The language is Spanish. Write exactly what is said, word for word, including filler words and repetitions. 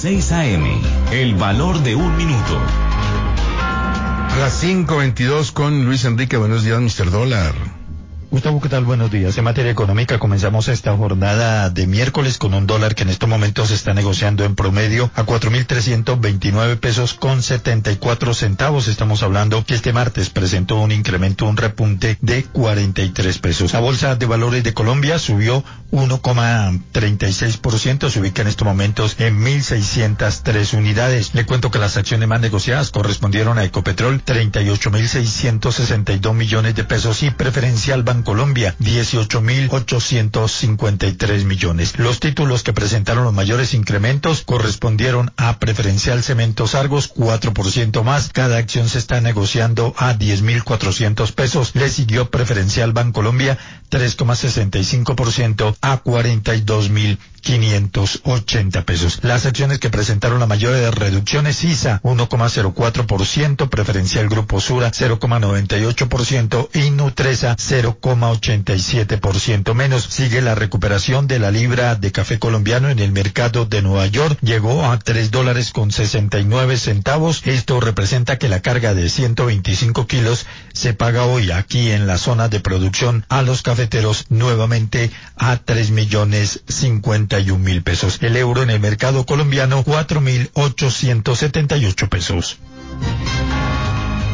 seis A M, el valor de un minuto. A las cinco veintidós con Luis Enrique. Buenos días, mister Dólar. Gustavo, ¿qué tal? Buenos días. En materia económica comenzamos esta jornada de miércoles con un dólar que en estos momentos se está negociando en promedio a cuatro mil trescientos veintinueve pesos con setenta y cuatro centavos. Estamos hablando que este martes presentó un incremento, un repunte de cuarenta y tres pesos. La Bolsa de Valores de Colombia subió uno coma treinta y seis por ciento, se ubica en estos momentos en mil seiscientas tres unidades. Le cuento que las acciones más negociadas correspondieron a Ecopetrol, treinta y ocho mil seiscientos sesenta y dos millones de pesos, y Preferencial Bancolombia, dieciocho mil ochocientos cincuenta y tres millones. Los títulos que presentaron los mayores incrementos correspondieron a Preferencial Cementos Argos, cuatro por ciento más, cada acción se está negociando a diez mil cuatrocientos pesos. Le siguió Preferencial Bancolombia, tres coma sesenta y cinco por ciento a cuarenta y dos mil quinientos ochenta pesos. Las acciones que presentaron la mayor reducciones: ISA, uno coma cero cuatro por ciento, Preferencial Grupo Sura, cero coma noventa y ocho por ciento y Nutresa, cero coma ochenta y siete por ciento menos. Sigue la recuperación de la libra de café colombiano en el mercado de Nueva York, llegó a tres dólares con sesenta y nueve centavos. Esto representa que la carga de ciento veinticinco kilos se paga hoy aquí en la zona de producción a los cafeteros nuevamente a tres millones cincuenta y un mil pesos. El euro en el mercado colombiano, cuatro mil ochocientos setenta y ocho pesos.